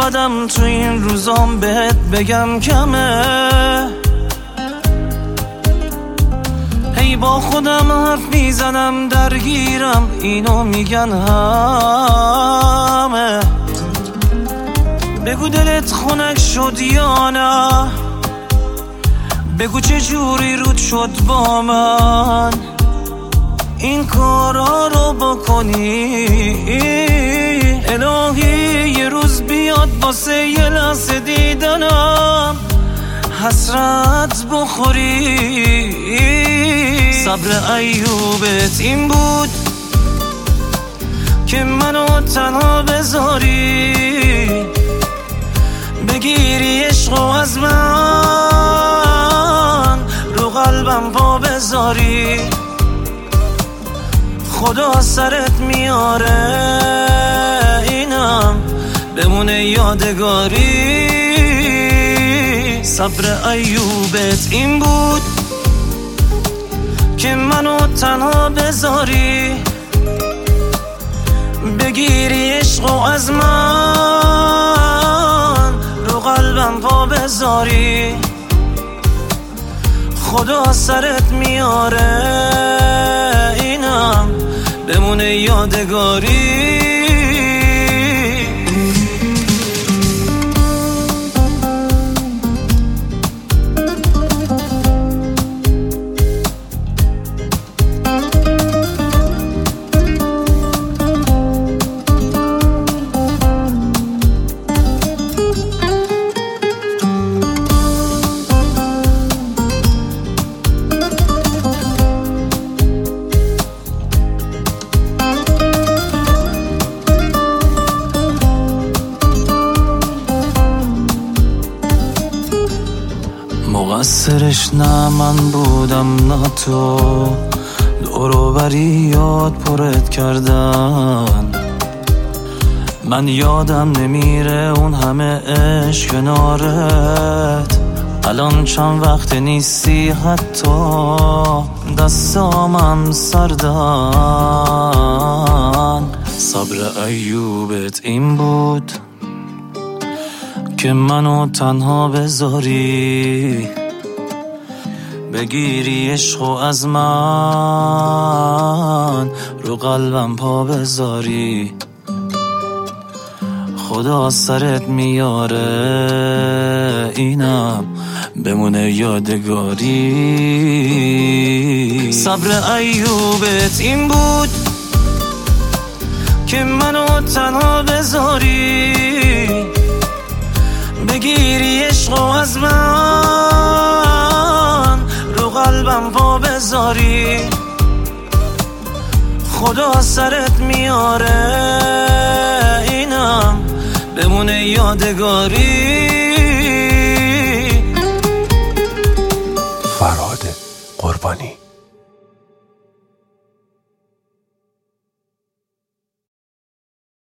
زیادم تو این روزام بهت بگم کمه. هی با خودم حرف میزنم درگیرم اینو میگن همه. بگو دلت خنک شد یا نه، بگو چه جوری رود شد با من این کارا رو بکنی. الهی یه روز بیاد واسه یه لحظه دیدنم حسرت بخوری. صبر ایوبت این بود که منو تنها بذاری، بگیری عشقو از من رو قلبم پا بذاری. خدا سرت میاره اینم بمونه یادگاری. صبر ایوبت این بود که منو تنها بذاری، بگیری عشقو از من رو قلبم پا بذاری. خدا سرت میاره اینم بمونه یادگاری. مقصرش نه من بودم نه تو، دورو بری یاد پرت کردن. من یادم نمیره اون همه عشق کنارت، الان چند وقت نیستی حتی دستامم سردن. صبر ایوبت این بود که منو تنها بذاری، بگیری عشقو از من رو قلبم پا بذاری. خدا سرت میاره اینم بمونه یادگاری. صبر ایوبت این بود که منو تنها بذاری، بگیری عشقو از من رو قلبم پا بذاری. خدا سرت میاره اینم بمونه یادگاری.